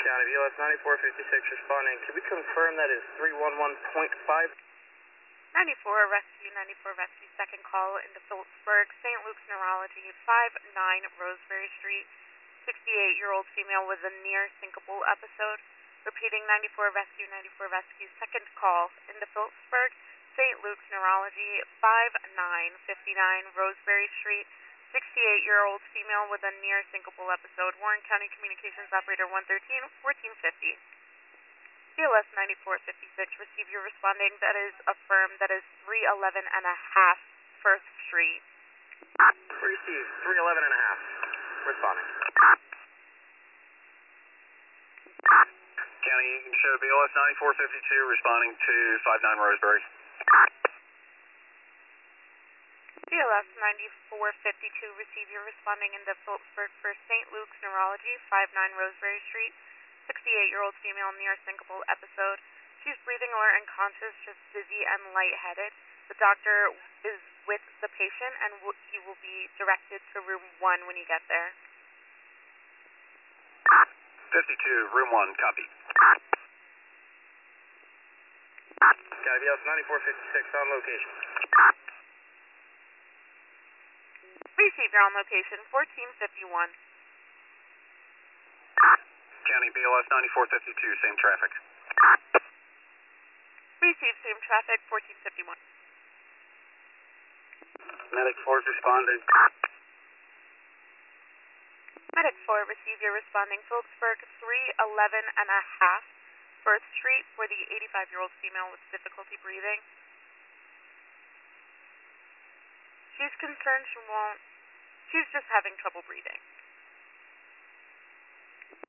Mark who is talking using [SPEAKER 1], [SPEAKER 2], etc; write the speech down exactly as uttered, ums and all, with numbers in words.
[SPEAKER 1] County, V L S ninety-four fifty-six responding. Can we confirm that is three one one point five?
[SPEAKER 2] ninety-four Rescue, ninety-four Rescue, second call into Phillipsburg, Saint Luke's Neurology, five nine Roseberry Street, sixty-eight-year-old female with a near syncopal episode. Repeating, ninety-four Rescue, ninety-four Rescue, second call into Phillipsburg, Saint Luke's Neurology, five nine fifty-nine Roseberry Street, sixty-eight-year-old female with a near syncopal episode. Warren County Communications Operator one thirteen, fourteen fifty. V L S ninety-four fifty-six, receive your responding. That is affirmed. That is three eleven and a half First Street.
[SPEAKER 1] Receive three eleven and a half. Responding.
[SPEAKER 3] County, you can show V L S ninety-four fifty-two responding to five nine Roseberry.
[SPEAKER 2] V L S ninety-four fifty-two, receive your responding into Phillipsburg for Saint Luke's Neurology, five nine Roseberry Street, sixty-eight-year-old female near syncopal episode. She's breathing alert and conscious, just dizzy and lightheaded. The doctor is with the patient and w he will be directed to room one when you get there.
[SPEAKER 3] fifty-two, room one, copy.
[SPEAKER 1] County, V L S ninety-four fifty-six on location.
[SPEAKER 2] Receive, you're on location, fourteen fifty-one.
[SPEAKER 3] County, V L S ninety-four fifty-two, same traffic.
[SPEAKER 2] Receive, same traffic, fourteen fifty-one.
[SPEAKER 3] Medic four responded.
[SPEAKER 2] Medic four, receive your responding. Phillipsburg, three eleven and a half First Street for the eighty-five-year-old female with difficulty breathing. She's concerned she won't, she's just having trouble breathing.